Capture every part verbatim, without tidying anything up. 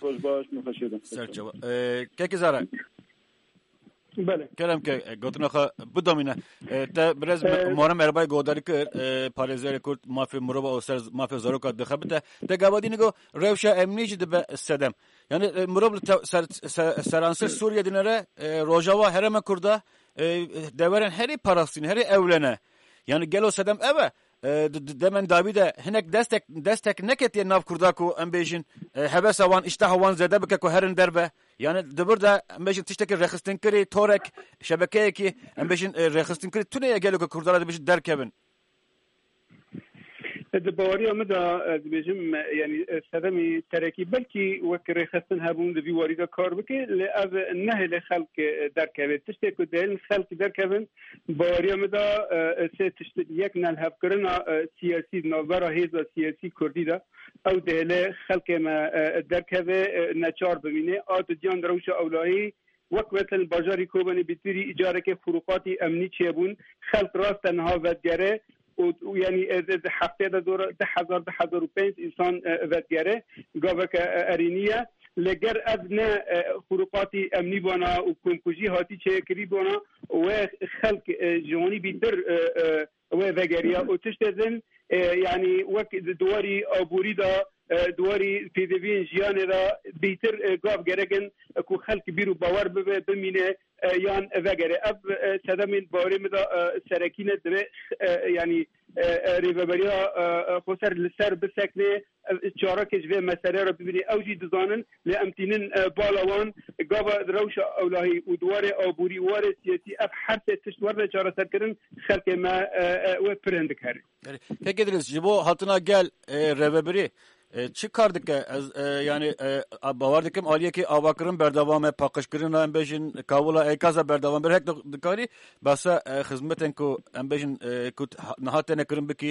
روز باش مخشیدم سرچوا که زارا بله کلام که گفتن خا بدامینه تا برز مارم اربای گوداری که پارێزەرێک کورد مافی مرۆڤ و سەر مافی زۆرۆکات دەخەبتە دەگابادی نگۆ ڕێوشە ئەمنیش دەبە سەدەم یعنی مرۆڤ سەرانسەر سووریا دینەرە ڕۆژاوا هەرەمە کووردا دەوەرن هەری پاراستین هەری ئەولەنە yani gelo sedem eve demen Davide hinek destek destek neketiye nav kurdak u embejin heves avan iştah avan zede bike ku herin derbe yani dibir de embejin tişteki rexistinkiri torek şebekeye ki embejin rexistinkiri tuneye gelo ku kurdala dibijin derkevin دباری آمده دبیجم یعنی سدمی ترکی بلکی وکر خستن هبون دوی واریدا کار بکه لاز نه لخلق درکه تشته کو دل خلق درکه باری آمده سه تشته یک نل هف کرنا سیاسی نظر هیزا سیاسی کردی دا او دل خلق ما درکه نچار ببینه آت جان دروش اولایی وقت مثلا بازاری کوبانی بیتری اجاره که فروقاتی امنی چیبون خلق راست تنها ودگره و یعنی هفته ده دور ده هزار ده هزار و پنج انسان ودگره گاوه که ارینیه لگر از نه خروقاتی امنی بانا و کنکوژی هاتی چه کری بانا و خلق جوانی بیتر و وگریا و تشتزن یعنی وقت دواری آبوری دا دواری پیدوین جیانه دا بیتر گاو گرگن که خلق بیرو باور بمینه یان وگره اب سدمین باری مدا سرکینه دوه یعنی ریوبریا خسر لسر بسکنه چارا کجوه مسئله را ببینی اوجی دزانن لامتینن بالاوان گاوا روش اولاهی و دوار آبوری وار سیاسی اب هر سه تشتوار را چارا سر کرن خلق ما و پرند کرد که گدرس جبو حتنا گل ریوبری چی کار دکه yani باور دکم آلیه که آواکرین بردوام پاکشکرین ام بیشین کاولا ایکازا بردوام بر هک دکاری بس خدمتن کو ام بیشین کو نهات نکرین بکی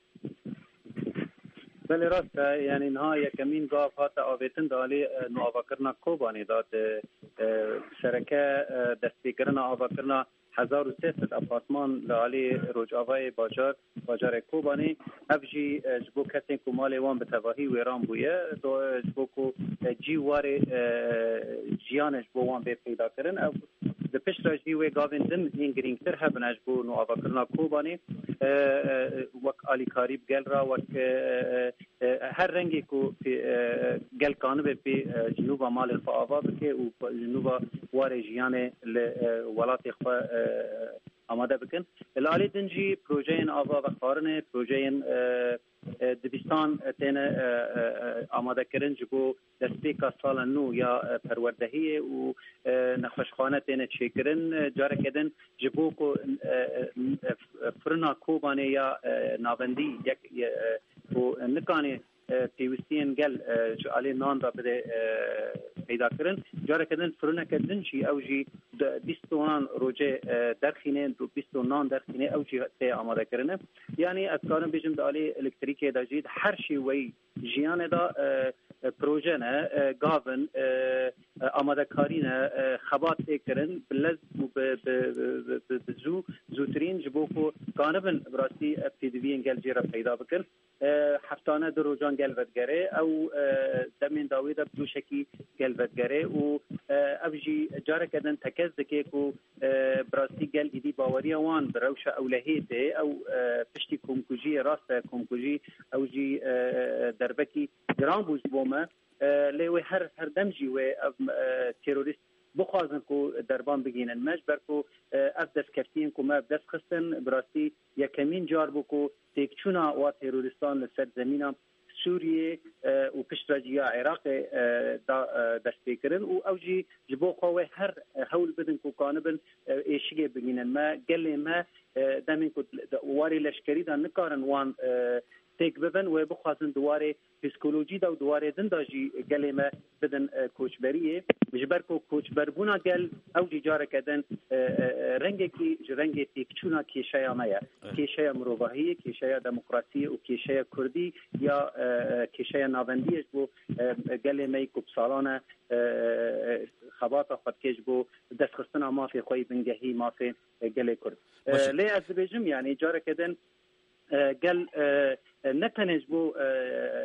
بله راست یعنی نهایی کمین گاف هات آویتن دالی نو آواکرنا کوبانی داد شرکه دستگیرنا آواکرنا هزار و سیصد آپارتمان لالی روجاوای بازار بازار کوبانی افجی جبو کسین کو مال وان به تواهی ویران بویه دو جبو کو جی وار جیانش بو وان به پیدا کردن او د پشتراجی و گاوندن اینگرینگ تر هبن اجبو نو آواکرنا کوبانی وک آلی کاریب گل را وک هر رنگی کو گل کانو به جنوب مال الفاوا بکه او جنوب وار جیانه ولات خو آماده بکن لالی دنجی پروژه آوا و خارن پروژه دبستان تن آماده کردن جبو دستپیکا سال نو یا پروردهی و نخوشخانه تن چیکرن جاره کردن جبو کو فرنا کوبانه یا نابندی یک و نکانه پیوستین گل جالی نان را بده پیدا کردن جاره کردن فرنا کردن چی اوجی بیست و نان روزه درخینه دو بیست و نان درخینه اوجی ته آماده کردن یعنی از کارم بیشتر دالی الکتریکی داشت هر چی وی جیان دا پروژه نه گاون آماده کاری نه خبات کردن بلز بزو زوترین جبو کو کانبن براستی پیدوی انگل جیرا پیدا بکن هفتانه در روزان گل ودگره او دمین داوید بدو شکی گل ودگره و ابجی جاره کردن تکز دکه کو براستی گل ایدی باوری وان بروش اولهیته او پشتی کمکوجی راست کمکوجی او جی دربکی گران بوز بومه لیوی هر هر دمجی و تروریست بخوازن کو دربان بگینن مجبر کو اف دست کفتین کو ما دست خستن براستی یکمین جار بو کو تکچونا و تروریستان لسر زمینم سوریه و پشتراجیا عراق دست بکرن و اوجی جبو قوه هر حول بدن کو کانبن ایشیه بگینن ما گله ما دمین کو واری لشکری دا نکارن وان تک ببن و بخوازن دواره پسیکولوژی دا و دواره دنداجی گله ما بدن کوچبریه مجبر کو کوچبر بونا گل او جاره کردن رنگی کی رنگی تکچونا کیشیا مایا کیشیا مروباهی کیشیا دموکراسی و کیشیا کردی یا کیشیا ناوندی بو گله می کوبسالانه خبات خود کش بو دستخستنا مافی خوی بنگهی مافی گله کرد لی از بجم یعنی جاره کردن گل نتنج بو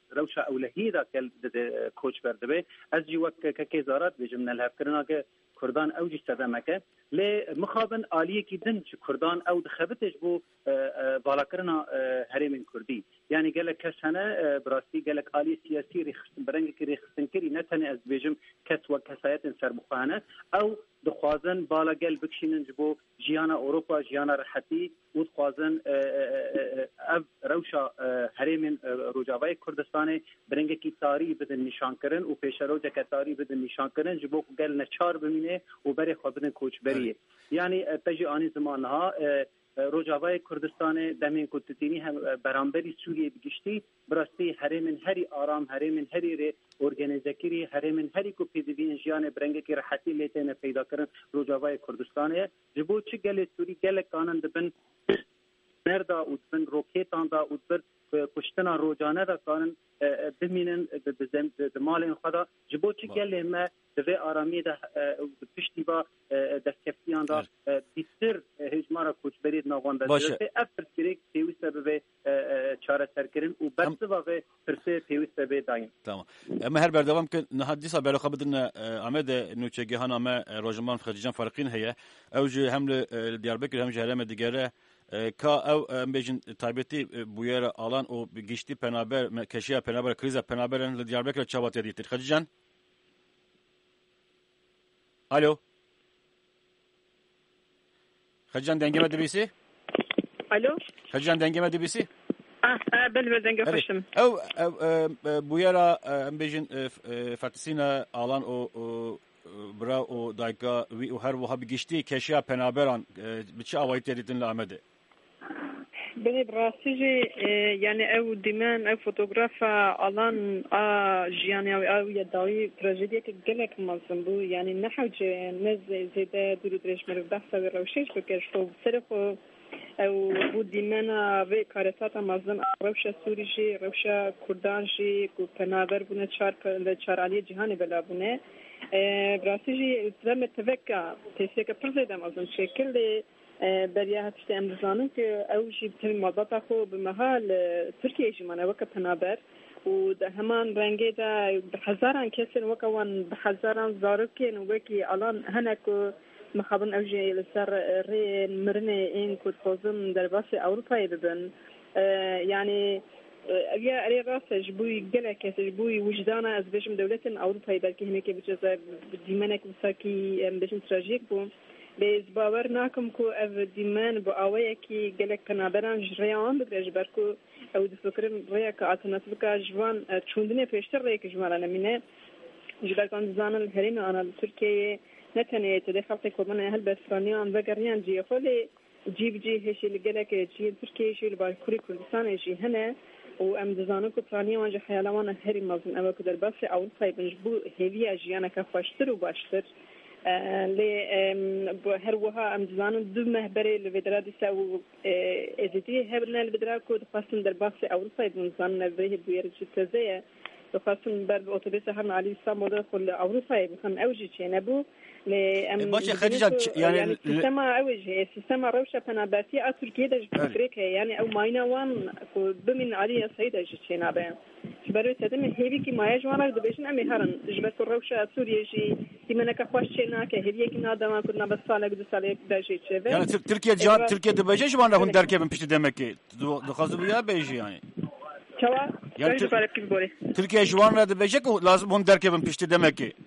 روشا اولهی دا کل کوچ برده به از جی وقت که که زارت بجم نلهف کرنا که کردان او جی سدمکه لی مخابن آلیه کی دن چه کردان او دخبتش بو بالا کرنا هرمین کردی یعنی گلک کسانه براستی گلک آلی سیاسی ریخستن برنگ که ریخستن کری نتنه از بجم کس و کسایت سر بخانه او دخوازن بالا گل بکشینن جبو جیانا اوروپا جیانا رحتی و دخوازن او روشا هرمین روجاوای کردستان برنگ کی تاری بدن نشان کرن و پیش روجا که تاری بدن نشان کرن جبو گل نچار بمینه و بری خوابن کوچ بریه یعنی تجی آنی زمانها روجاوای کردستان دمین کتتینی هم برانبری سوریه بگشتی براستی هرمن هری آرام هرمن هری ری ارگانیزکری هرمن هری کو پیدوین جیان برنگ کی راحتی لیتن پیدا کردن روجاوای کردستان جبو چه گل سوری گل کانن دبن مردا و دبن روکیتان دا و دبر کشتنا روجانه دا کانن بمینن دمال خدا جبو چه گل ما دوی آرامی ده پشتی با دستکفتیان دا بیشتر هجمارا کوچبری ناوان ده درسته افر سریک پیوسته به چاره سرکرین و بسته و پرسه پیوسته به دایم تمام اما هر بردوام که نهادیسا بلو خبدن عمد نوچگی هان اما راجمان خرجان فرقین هیا اوج حمل دیاربکر هم جهرم دیگره کا او بجن تایبتی بویر آلان و گشتی پنابر کشیا پنابر کریزا پنابرن دیاربکر چابات دیتر خرجان الو خرجان دنگمه دبیسی الو خرجان دنگمه دبیسی اه بل بل دنگه خوشم او بویرا ام بجن فتسینا آلان او برا او دایکا وی او هر وها بگشتی کشیا پنابران بچه آوایت دیدن لامده بني براسيجي يعني او ديمان او فوتوغرافا الان ا جياني او يداوي تراجيديا كجلك مازنبو يعني نحوج نز زيدا دور دريش مر بحث وروشيش بكشفو بصرفو او بو ديمانا في كارثات مازن روشا سوريجي روشا كردانجي كو بنابر بونه چار چار علي جهاني بلا بونه براسيجي زم تفكا تسيك برزيدم اظن شكل بریا هفته امروزانه که اوجی بتوی مادات خو به محل ترکیه جمانه وقت پنابر و ده همان رنگی ده به هزاران کسر وقوان به هزاران زارکین وقتی الان هنکو مخابن اوجی لسر ری مرنه این کد خوزم در باس اروپایی ببن یعنی اگر علی راستش بوی گله کسی بوی وجدانه از بچم دولت اروپایی بلکه همه که بچه دیمنه که بساکی بچم تراژیک بود لیز باور ناکم کو اف دیمان با آوایی کی گلک پنابران جریان بدرج برکو او دفکرم ریا که آتناتیو که جوان چوندنی پیشتر ریا که جوان نمینه جبر کن زانن هرین آن ترکیه نتنه تدخل تکوبان اهل بسرانیان و گریان جی خالی جیب جی هشی گلک جی ترکیه شیل با کوری کردستان جی هنه و ام دزانو کو پرانی وانج خیالوان هری مازن اما که در باس اول فایبنج بو هوی اجیانا که خوشتر و باشتر لی هر وها ام دزانو دو مهبری لودرادی سو ازیدی هبرنا لودراد کو دخواستن در باس اول فایبنج زان نبره بیار جتزه دخواستن بر اتوبیس هم علی ساموده خل اروپایی بخن اوجی چه نبو باشه خدیجه يعني سيستم اوجه سيستم روشه پنابرتی ا ترکیه دج فکرکه یعنی او ماینا وان کو بمن علی سعید اج چنابه برای تدم هیوی کی مایه جوانه د بشن امی هرن جبت روشه سوریه جی دیمنه که خوش چنا که هیوی کی نادما کنا بس سال دو سال دج چه yani Türkiye cevap Türkiye de beje jwana hun derkebin pişti demek ki dukhazı bu ya beje yani çava yani Türkiye jwana de beje ko lazım hun derkebin pişti demek ki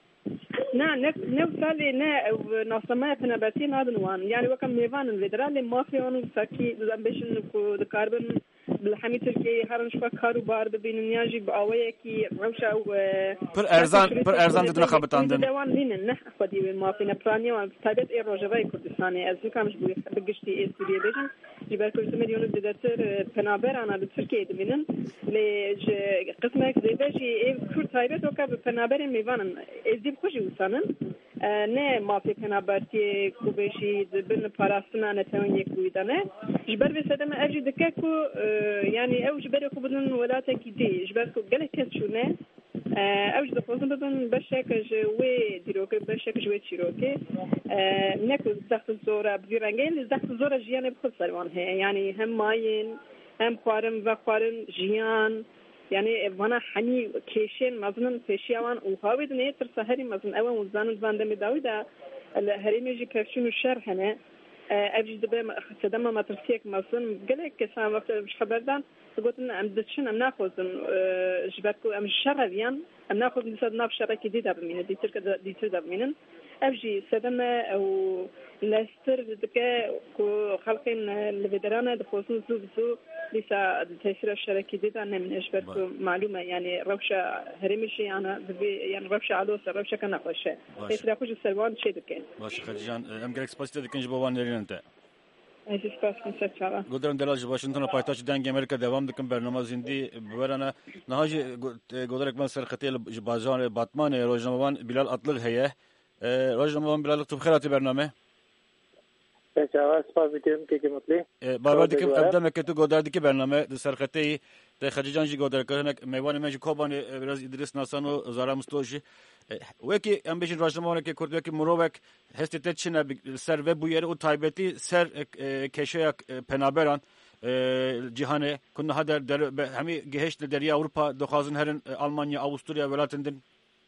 نه نه نه وصلي نه نصمات نباتين هذا نوان يعني وكم ميفان الفيدرالي ما فيهم ساكي زنبشن كاربن بالحمي تركي هرنش فكارو بار بين نياجي باويه كي روشا و بر ارزان بر ارزان دنا خبطاندن دوان لين نه خدي ما فينا برانيا وتابت اي روجاي كردستاني از كامش بو بغشتي استوري بيجن جبال كل مليون ددتر بنابر انا بتركي دمنن لج قسمك زيدشي اي كرد تايبت وكا بنابر ميفان ازدي بخشي وسانن نه ما في بنابرتي كوبشي بن باراستنا نتوين يكويدانه جبر بسدم اجي دككو يعني او جبر كوبدن ولاتك دي جبر كو قال كتشونه اوج دخوزن بدن بشك جوي ديروك بشك جوي تشيروكي نكو زخت الزوره بديرانجين زخت الزوره جيان بخص سلوان هي يعني هم ماين هم خوارم و خوارن جيان يعني وانا حني كيشين مزن فيشيوان وهاوي دنيا ترسهري مزن أول وزان زان دم داودا الهريمي جي كرشون الشرح هنا أبجد دبا خدمة ما ترسيك مزن قلك كسام وقت مش خبردان قلت إن أم دتشن أم ناخذ جبتكو أم الشرعيان أم ناخذ نسد ناف شركة دي داب مين دي ترك دي تداب مين أبجي سدمة أو لاستر دكا كو خلقين الفيدرانا دخوصن زو بزو لسا تيسير الشركة دي دانا من إجبركو معلومة يعني روشة هرمشي أنا يعني روشة عدوسة روشة كنا خوشة تيسير أخوش السلوان شيء دكين باش خديجان أم جريك سباستي دكين جبوان نرين أنت أيش سپاس کنسرت گودرن دلاج واشنطن پایتخت دنگ امریکا دوام دکن برنامه زندی بورنا نهاجی گودرک من سرخطی بازار باتمان روزنامه‌وان بلال اطلق هیه روزنامه‌وان بلال تو بخیراتی برنامه تشاور سپاس دکم که که مطلی بابا دکم ابدا که تو گودر دکی برنامه سرخطی ته خدیجان جی گودر کنه میوان مج کوبان براز ادریس ناسانو زارا مستوجی وکی ام بیش روزنامه‌وان که کرد وکی مروک هستی تچنه سر و بویر او تایبتی سر کشیا پنابران جهانه کنه هدر در همی گهشت دریا اروپا دخوازن هرن آلمانیا آوستریا ولاتندن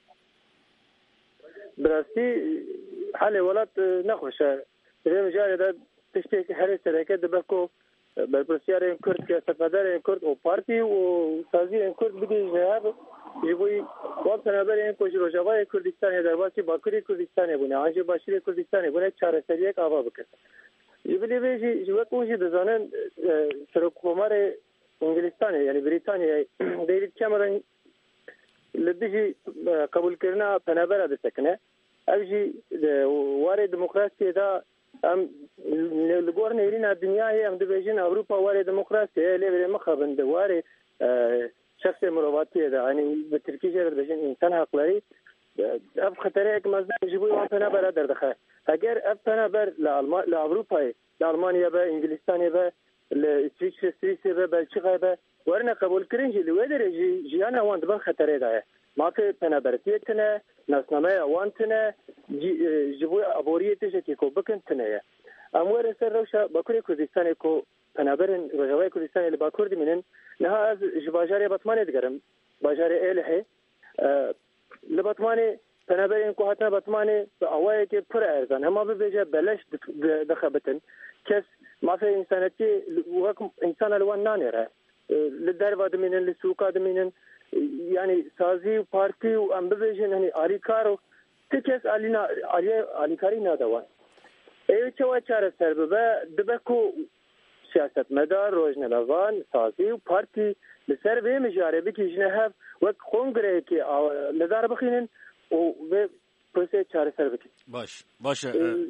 براستی حال ولات نخوشه دریم جای داد تشتی که هر سرکه دبکو برپرسیار این کرد که سفدار این کرد و پارتی و سازی این کرد بگی جهاب یبوی وقت نبر این کوچ روجاوای کردستان در واسی باکری کردستان بونه آنجا باشی کردستان بونه چهار سری یک آوا بکرد یبلی بیشی جواب اونجی دزانن سرکومار انگلیستان یعنی بریتانیا دیوید کامرون لدیجی قبول کردن پنابر دستکنه اوجی واره دموکراسی دا ام لگور نیرین دنیای ام دبیجین اروپا واره دموکراسی لیبر مخابند واره شخص مرواتیه ده یعنی به ترکیه جرد بشین انسان حقلاری اب خطره یک مزد جبوی وان پنابر در دخل اگر اب پنابر لأوروپای لألمانیا به انگلیستانی به لإسویتش سویسری به بلژیک به ورنه قبول کردن جلی وداره جی جیانا وان دبن خطره ده ما که پنابرتیه تنه ناسنامه وان تنه جبوی ابوریتش که کو بکن تنه امور سر روشا باکوری کردستانی کو پنابرن روجاوای کردستانی لباکردی منن نه از جباجاری بطمانه دگرم باجاری الهه لبطمانه پنابرین کو حتی بطمانه اوای که پر ارزان اما به بجا بلش دخبتن کس ما في انسانتي وكم انسان الوان نانره للدار وادمينن للسوق ادمينن يعني سازي وبارتي وام بيجن يعني اريكارو تكس علينا علي عليكاري نادوا اي چوا چار سربه دبكو سیاست مدار روزنامه‌وان سازی و پارتی لسر به مجاربی که جنهاب وقت کنگره که لدار بخینن و به پروسه چاره سر بکن باش باش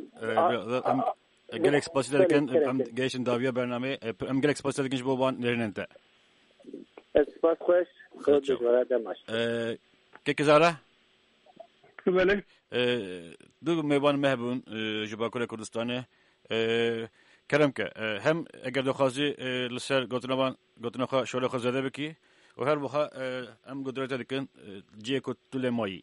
گلک سپاسی دکن ام گیشن داویا برنامه ام گلک سپاسی دکن جبو وان نریننده سپاس خوش خود بجواره دماش که کزاره بله دو میوان مهبون جباکور کردستانه کرم که هم اگر دخوازی لسر گوتنوان گوتنخوا شوله خزاده بکی و هر بخا هم قدرت دکن جی کو طول مایی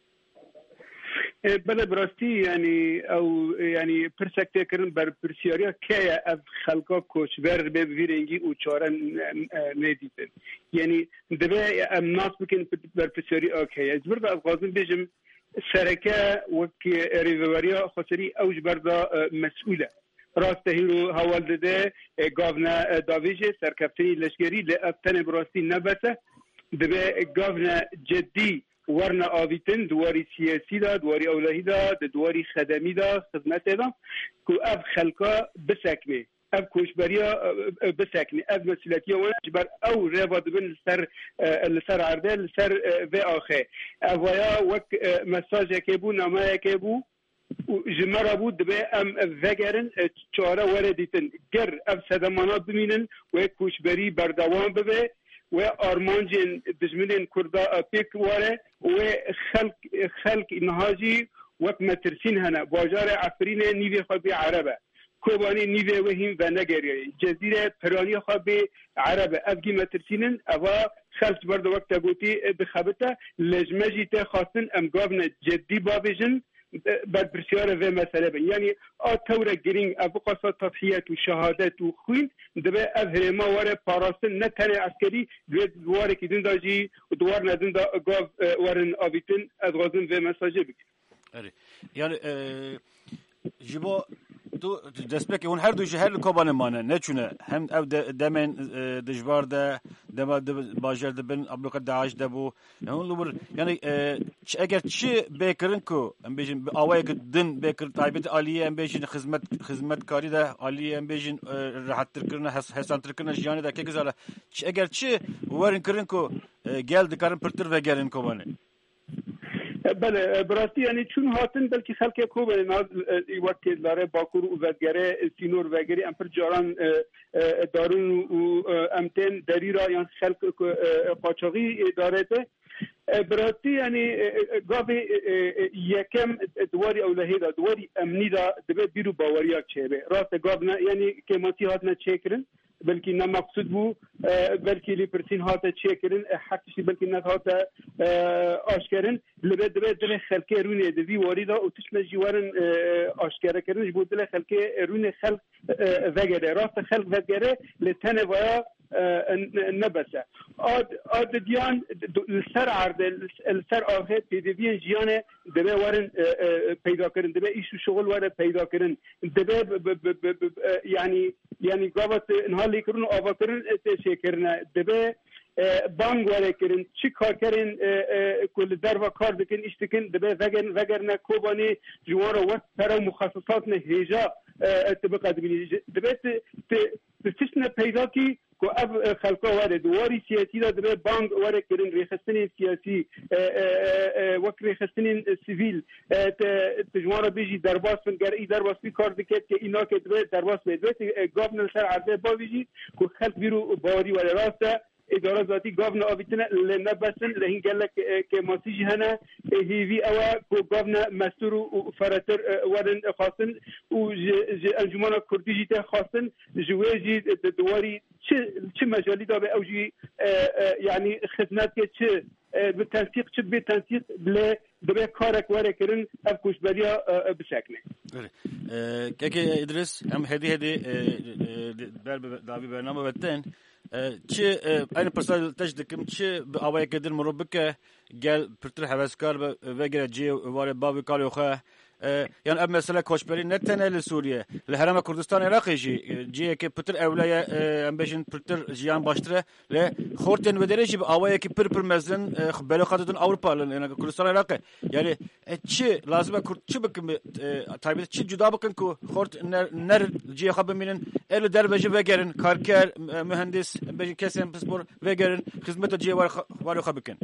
بله براستی یعنی او یعنی پرسکته کردن بر پرسیاریا که از خلقا کوچبر به ویرنگی او چاره ندیدن یعنی دبه ام ناس بکن بر پرسیاری اوکی از برد از غازم بیجم سرکه وکی ریزواریا خسری اوج بردا مسئوله راسته هیرو حوال داده گاونا داویجه سرکفتنی لشگری لأبتن براستی نبسه دبه گاونا جدی ورنا آویتن دواری سیاسی دا دواری اولاهی دا دواری خدمی دا خدمت دا که اب خلقا بسکنه اب کوشبریا بسکنه اب مسئولیتی ونج بر او رباد بن لسر لسر عرده لسر و آخه اویا وک مساج که بو نامه که بو جمرة بود به ام وگرن چاره وردیتن گر اب سدمانات بمینن و کوشبری بردوام ببه و آرمانجن دجمنین کردا پیک واره و خلق خلق نهاجی وقت مترسین هنه باجار عفرین نیوی خوابی عربه کوبانی نیوی وهم و نگریه جزیره پرانی خوابی عربه افگی مترسینن اوا خلق برد وقت گوتی بخبته لجمجی ته خواستن ام گابن جدی بابجن برپرسیار و مسئله بین یعنی آتور گرینگ ابقاصا تضحیت و شهادت و خوین دبه اف هرما واره پاراستن نه تنه عسکری دواره که دین داجی و دوار ندن دا گاف وارن آبیتن از غازن و مساجه بکن یعنی جبا تو دسپک اون هر دو شهر کوبان مانه نه چونه هم او دمن دجبار ده دم باجر ده بن ابلوک داعش ده بو اون لور یعنی اگر چی بکرن کو ام بیشن اوای دن بکر تایبت عالیه ام بیشن خدمت خدمت کاری ده عالیه ام بیشن راحت ترکرنا حسان ترکرنا جانی ده که گزاله اگر چی ورن کرن کو گل دکارن پرتر و گرن کوبانه بله براستی یعنی چون هاتن بلکه خلک کو به ناز وقت لاره باکور و وگره سینور وگری امپر جاران دارون و امتن دریرا یعنی خلک قاچاقی دارته براستی یعنی گاوی یکم دواری اولهی دا دواری امنی دا دبه بیرو باوریا چه به راست گاو نه یعنی که ماتی هات نه چکرن بلکه نه مقصود بو بلکه لی پرسین هات چکرن حقیقی بلکه نه هات آشکارن لبه دبه دل خلک رونه دوی واری دا اوتش مجیوارن آشکار کردن جبود دل خلک رونه خلق وگره راست خلق وگره لتنه ویا نبسه آد آد دیان سر عرض سر آخر تدوین جیانه دبه وارن پیدا کردن دبه ایشو شغل وارن پیدا کردن دبه یعنی یعنی قابط انها لیکرون آوا کردن تشکرنه دبه بانگ واره کردن چی کار کردن کل در و کار بکن اشتکن دبه وگر وگر نه کوبانی جوار وقت پر مخصصات نه هجا تبقى دبه تشتنا پیدا کی کو اب خلقا واره دواری سیاسی دا دبه بانگ واره کردن ریخستن سیاسی وقت ریخستن سیویل تجوار بیجی درباس فنگر ای درباس بی کار دکت که اینا که دبه درباس بیدوه گابن سر عرضه باویجی کو خلق بیرو باری واره راسته اداره ذاتی گاونا آویتنا لنا بسن لهین گلک که ماسیجی هنه هیوی اوا کو گاونا مستور و فراتر ورن خاصن و انجمن کردی جیت خاصن جواجی دواری چه چه مجالی داره اوجی یعنی خدمت که چه بالتنسيق چه بالتنسيق بلا دبي كارك ورا كرن افكوش بريا بشكل كيكي ادريس ام هدي هدي دابي برنامج بتن چه aynı pırsal teşdikim çe avaya kedir murabike gel pırtır heveskar ve geleceği var babi kalyoxa yani ab mesela koçberi ne teneli Suriye le herama Kurdistan Irak'ı ji ciye ki pırtır evlaya ambejin pırtır jiyan baştıra le horten ve derece avaya ki pır pır mezlen belokatın Avrupa'nın yani Kurdistan Irak'ı yani çe lazım Kürt çe bakın tabii çe juda bakın ku hort ner ciye habeminin el derbeji ve gerin karker mühendis ambejin kesen spor ve gerin hizmet ciye var var bakın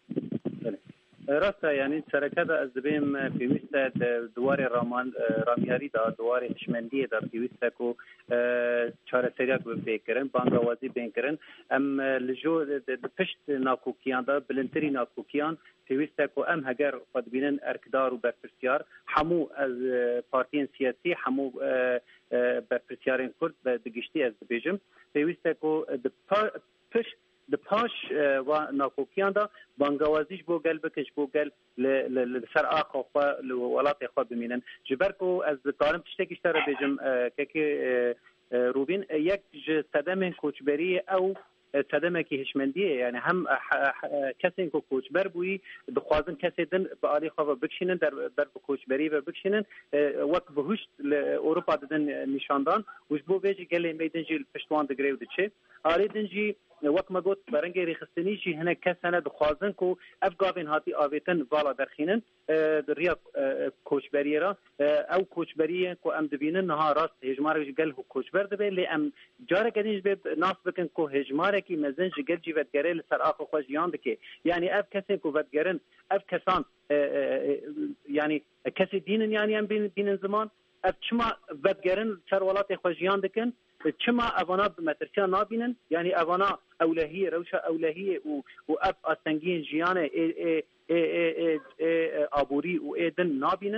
راستا یعنی سرکه دا از دبیم پیوسته دوار رامان رامیاری دا دوار حشمندی دا پیوسته کو چاره سریاک بکرن بانگوازی بکرن ام لجو پشت ناکوکیان دا بلنتری ناکوکیان پیوسته کو ام هگر قد بینن ارکدار و برپرسیار همو از پارتین سیاسی همو برپرسیارین کرد به دگشتی از دبیجم پیوسته کو پشت د پاش و ناکوکیان دا بانگوازیش بو گل بکش بو گل لسر آخو خوا لولات خوا بمینن جبرکو از طالم تشتکیش تر بیجم که روبین یک صدم کوچبری او صدمه که هشمندیه یعنی هم کسی که کوچبر بویی دخوازن کسی دن به آلی خواه بکشینن در در کوچبری و بکشینن وقت بهشت اروپا دادن نشاندان وش بو بیجی گلی میدنجی پشتوان دگریو دچه آلی دنجی وقت ما گفت برنگی ریخستنی جی هنه کسانه دخوازن که افگاوین هاتی آویتن والا درخینن دریا کوچبری را او کوچبری که ام دبینن نها راست هجمارک گل کوچبر دبی لی ام جاره کدینج به ناس بکن که هجمارکی مزنج گل جی ودگره لسر آخو خوشیان دکی یعنی اف کسی که ودگرن اف کسان یعنی کسی دینن یعنی ام بینن زمان اف چما ودگرن سر ولات خوشیان دکن چما اوانا مترسیا نابینن یعنی اوانا اولهیه روشا اولهیه و و اف استنگین جیانه ای ای ای ای آبوری و ایدن نابینن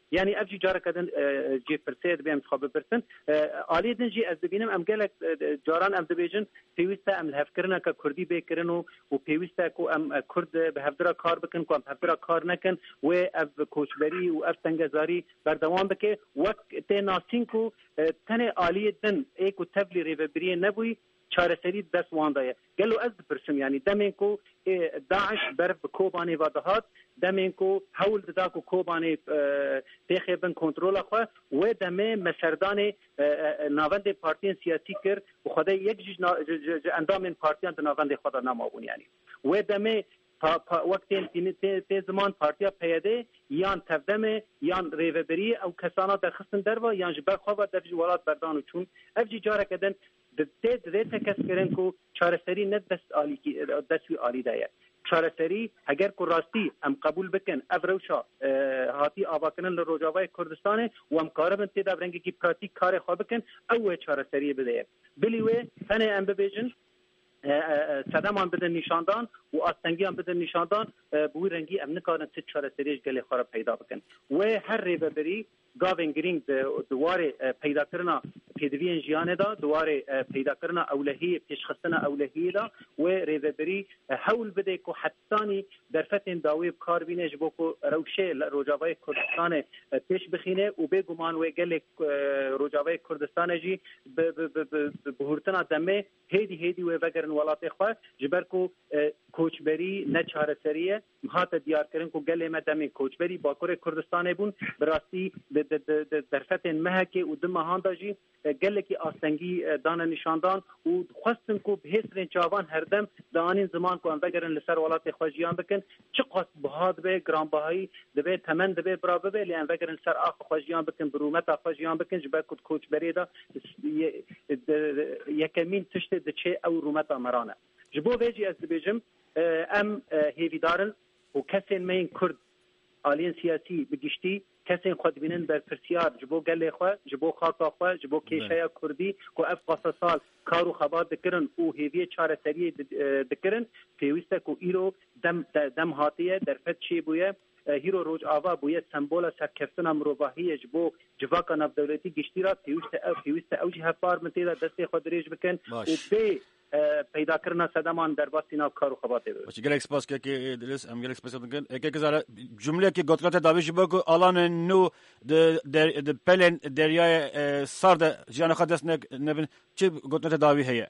يعني افجي جارك دن جي فرسيد بهم خاب برسن علي دن جي از ببینم ام گلک جاران ام دبیجن پیوسته ام هفکرنا که کردی بکرنو و پیوسته کو ام کرد به هفدرا کار بکن کو ام هفدرا کار نکن و اف کوچبری و اف تنگزاری بردوام بکه وقت ناسین کو تنه عالی دن ایکو تبلی ریوبری نبوی چارەسەری دەست واندایە گەلو ئەس بپرسم یعنی دەمێن کو داعش بەرف بە کۆبانێ وا دەهات دەمێن کو هەول ددا و کۆبانێ پێخێ بن کۆنترۆڵە خۆ وێ دەمێ مەسەردانێ ناوەندێ پارتیان سیاسی کرد و خودای یەک جیژ ئەندامێن پارتیان دە ناوەندێ خۆدا نامابوون یعنی وێ دەمێ وقتین تی زمان پارتیا پیاده یان تفدمه یان ریوبری او کسانا در خستن دروا یان جبر خواه در ولات بردانو چون افجی جاره کدن ده ده تکس کرن کو چارەسەری نه دست آلی دستوی آلی دایه چارەسەری اگر کو راستی ام قبول بکن افروشا هاتی آواکنن لروجاوای کردستانه و ام کاربن تی در رنگی کی پراتیک کار خواه بکن او چارەسەری بده بلیوه تنه ام ببیجن صدمان بدن نشاندان و آستنگیان بدن نشاندان بوی رنگی ام نکارن تی چارەسەریش گلی خورا پیدا بکن و هر ریوبری گاوین گرینگ دواره پیدا کرنا پیدوین جیانه دا دواره پیدا کرنا اولهی پیشخستنا اولهی دا و ریوبری حول بده که حتانی در فتن داوی کار بینش بو که روشه روجاوای کردستان پیش بخینه و بگمان و گل روجاوای کردستان جی بهورتنا دمه هیدی هیدی و وگرن ولات خواه جبر که کوچبری نه چارەسەریه مخاط دیار کرن که گل ما دمه کوچبری باکور کردستان بون براستی در فتن مهکه و دم هانداجی گلکی آستنگی دانه نشاندان و خواستن که به حسرین چاوان هردم دانین زمان که انوگرن لسر ولات خواجیان بکن چه قصد بهاد به گرانبهایی دبه تمن دبه برابه به لی انوگرن سر آخ خواجیان بکن برومت خواجیان بکن جبه کد کوچ بریده یکمین تشت دچه او رومت آمرانه جبو ویجی از دبیجم ام هیویدارن و کسین مین کرد آلین سیاسی بگشتی کسین خود بینن بر پرسیار جبو گله خو جبو خاطا خو جبو کیشیا کردی کو اف قصصال کارو خبات دکرن او هیوی چارەسەری دکرن پیوسته کو ایرو دم دم هاتیه در فت چی بویه هیرو روج آوا بویه سمبول سرکفتن مروباهی جبو جواکا نف دولتی گشتی را پیوسته او پیوسته اوجی هفار منتیدا دستی خود ریج بکن و بی پیدا کردن صدامان در باسی ناو کارو خباته بود. باشه گلکس پاس که که درس ام گلکس پاس بگن که که جمله که گفتگاه داویش بگو آلان نو د د پلن دریای سرد جان خداست نبین چه گفتگاه داوی هیه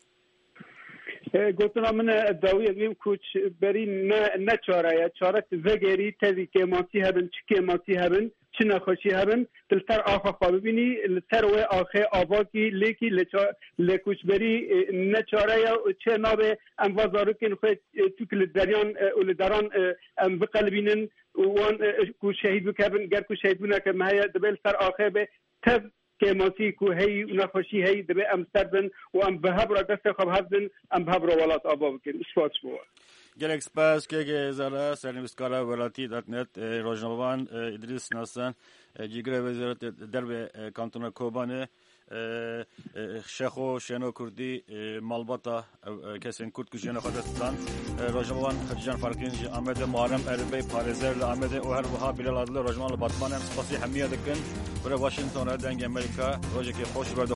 گفتم من داوی میم کوچ بری نه نه چاره چاره زگری تزی که ماسی هبن چی که ماسی هبن چی نخوشی هبن تلتر آخا خواب بینی لتر و آخه آواکی لیکی لکوچ بری نه چاره چه نابه ام وزارو کن خود تو که لدریان و لدران ام بقلبینن وان کو شهید بکبن گر کو شهید بنا که مهیا دبل سر آخه به تز که ماسی کو هی نخوشی هی دبه ام سربن و ام بهبر دست خواب هبن ام بهبر ولات آبا بکن اسفاس بوا گلکس پاس که که زالا سرنوشتکارا ولاتی دات نت روزنامه‌وان ادریس ناسن جیگر وزارت درب کانتون کوبانه شیخو شنو کردی مالباتا کسین کرد کجیان خودستان روزنامه‌وان خدیجان فرقین آمده محرم اربی پارزر آمده و هر وها بلال عادل روزنامه باتمان هم سپاسی همیه دکن برای واشنگتن و دنگ امریکا روزی که خوش برد